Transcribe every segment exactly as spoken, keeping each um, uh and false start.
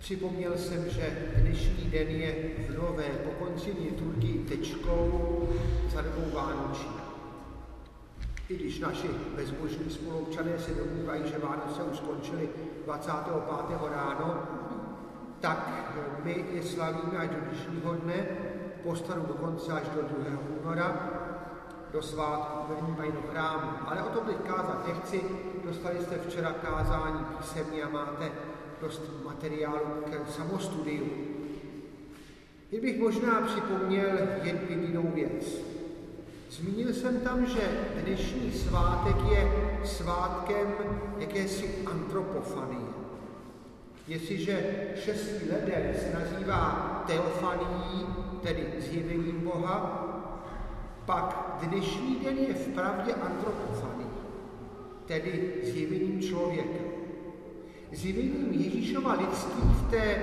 Připomněl jsem, že dnešní den je v nové po konci liturgii tečkou za dobou Vánoční. I když naši bezbožní spoluobčané se domnívají, že Vánoce už skončily dvacátého pátého ráno, tak my je slavíme až do dnešního dne, postanu dokonce až do druhého února, do svátku, který mají do chrámu. Ale o tom teď kázat nechci, dostali jste včera kázání písemně a máte dost materiálu k samostudiu. Jen bych možná připomněl jen jedinou věc. Zmínil jsem tam, že dnešní svátek je svátkem jakési antropofanie. Jestliže šestý leden se nazývá teofanií, tedy zjevením Boha, pak dnešní den je vpravdě antropofanií, tedy zjevením člověka. Zjevením Ježíšova lidství v té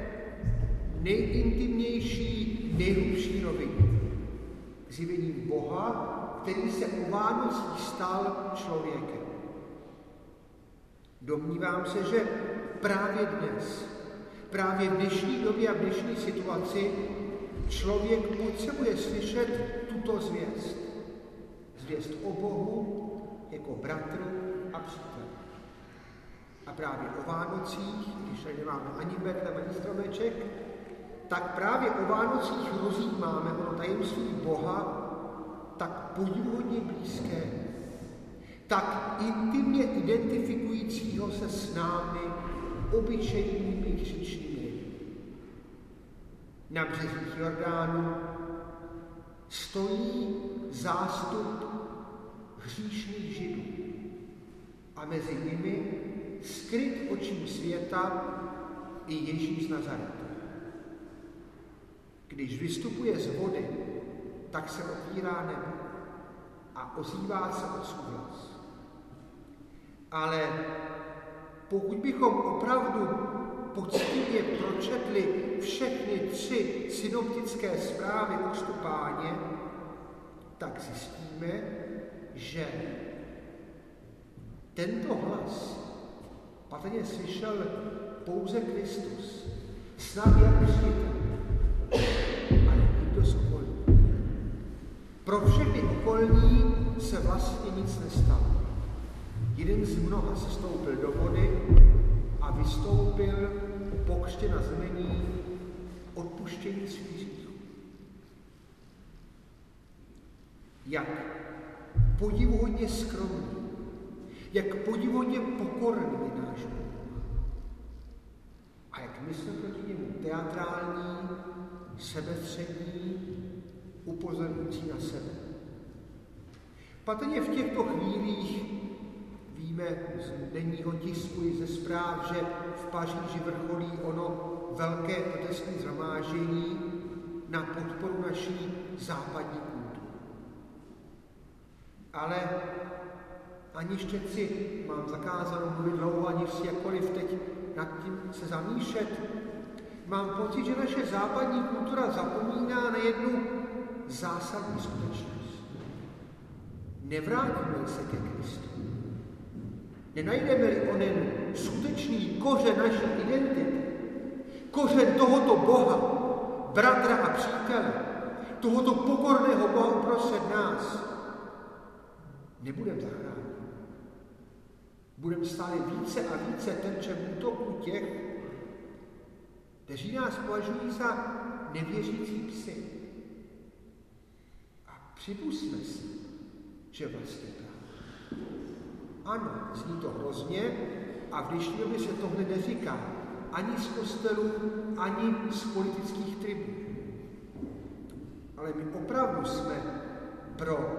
nejintimnější, nejhlubší rovině. Zjevením Boha, který se u Vánocí stal člověkem. Domnívám se, že právě dnes, právě v dnešní době a v dnešní situaci člověk potřebuje slyšet tuto zvěst. Zvěst o Bohu jako bratru a příteli. A právě o Vánocích, když tady nemáme ani betlem, ani stromeček, tak právě o Vánocích rozjímáme ono tajemství Boha tak podivuhodně blízké, tak intimně identifikujícího se s námi obyčejnými hříšnými lidmi. Na březích Jordánu stojí zástup hříšných Židů a mezi nimi skryt očím světa i Ježíš z Nazaretu. Když vystupuje z vody, tak se otvírá nebe a ozývá se Otcův hlas. Ale pokud bychom opravdu poctivě pročetli všechny tři synoptické zprávy o křtu Páně, tak zjistíme, že tento hlas patrně slyšel pouze Kristus, snad jak křtitel, ale nikdo z okolí. Pro všechny okolní se vlastně nic nestalo. Jeden z mnoha se stoupil do vody a vystoupil po křtě na znamení odpuštění svých hříchů. Jak podivuhodně skromný, jak podivuhodně pokorný je náš Bůh. A jak my jsme proti němu teatrální, sebestřední, upozorňující na sebe. Patrně v těchto chvílích víme z denního tisku i ze zpráv, že v Paříži vrcholí ono velké protestní shromáždění na podporu naší západní kultury. Ale ani štěci mám zakázanou mluvit dlouho, ani si jakkoliv teď nad tím se zamýšlet. Mám pocit, že naše západní kultura zapomíná na jednu zásadní skutečnost. Nevrátíme se ke Kristu. Nenajdeme-li onen skutečný kořen naší identity, kořen tohoto Boha, bratra a přítele, tohoto pokorného Boha uprostřed nás, nebudeme zachráněni. Budeme stále více a více terčem útoku těch, kteří nás považují za nevěřící psy. A připusťme si, že vlastně tak. Ano, zní to hrozně a v dnešní době se tohle neříká ani z kostelů, ani z politických tribun. Ale my opravdu jsme pro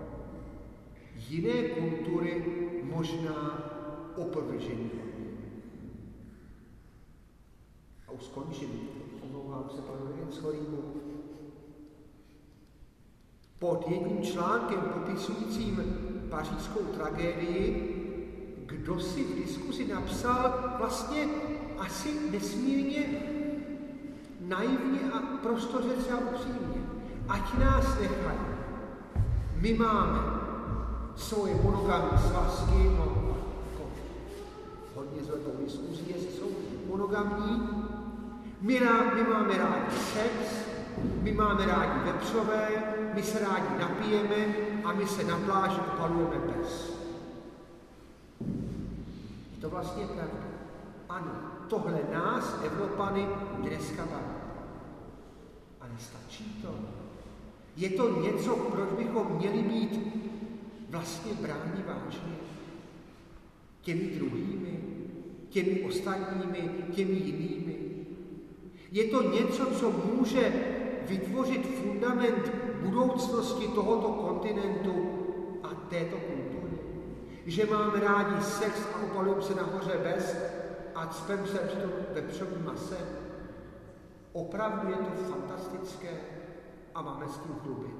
jiné kultury možná opodržení. A už skončím. Omlouvám se panu Rencorímu. Pod jedním článkem popisujícím pařížskou tragédii, kdo si v diskusi napsal vlastně asi nesmírně naivně a prostořece a upřímně. Ať nás nechají. My máme svoje monogamní svazky, no, jako hodně zletou diskuzí, jestli jsou monogamní, My, rá, my máme rádi sex, my máme rádi vepřové, my se rádi napijeme a my se na pláži opalujeme pes. Je to vlastně pravda. Ano, tohle nás, Evropany, dneska baví. Ale stačí to? Je to něco, proč bychom měli být vlastně bráni vážně? Těmi druhými, těmi ostatními, těmi jinými. Je to něco, co může vytvořit fundament budoucnosti tohoto kontinentu a této kultury. Že máme rádi sex a opalujeme se nahoře bez a cpem se přitom vepřovým masem. Opravdu je to fantastické a máme s tím chlubit.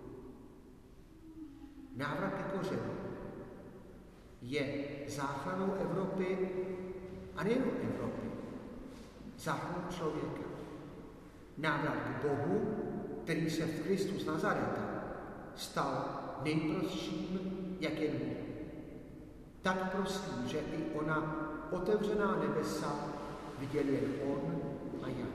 Návrat ke kořenu je záchranou Evropy a nejen Evropy, záchranou člověka. Návrat k Bohu, který se v Kristu z Nazareta stal nejprostším, jak je můj. Tak prostý, že i ona otevřená nebesa viděl jen on a já.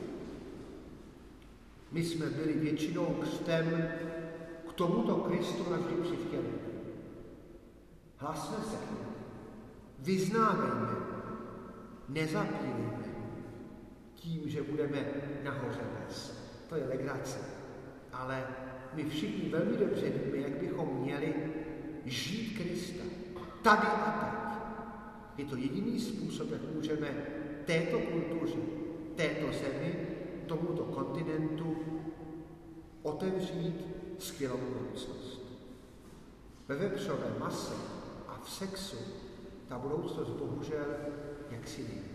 My jsme byli většinou křtem k tomuto Kristu navždy přivtěleni. Hlasme se k němu, vyznávejme, nezapírejme tím, že budeme nahoře bez. To je legrace. Ale my všichni velmi dobře víme, jak bychom měli žít Krista. Tady a teď. Je to jediný způsob, jak můžeme této kultuře, této zemi, tomuto kontinentu otevřít skvělou budoucnost. Ve vepřovém mase a v sexu ta budoucnost bohužel jaksi není.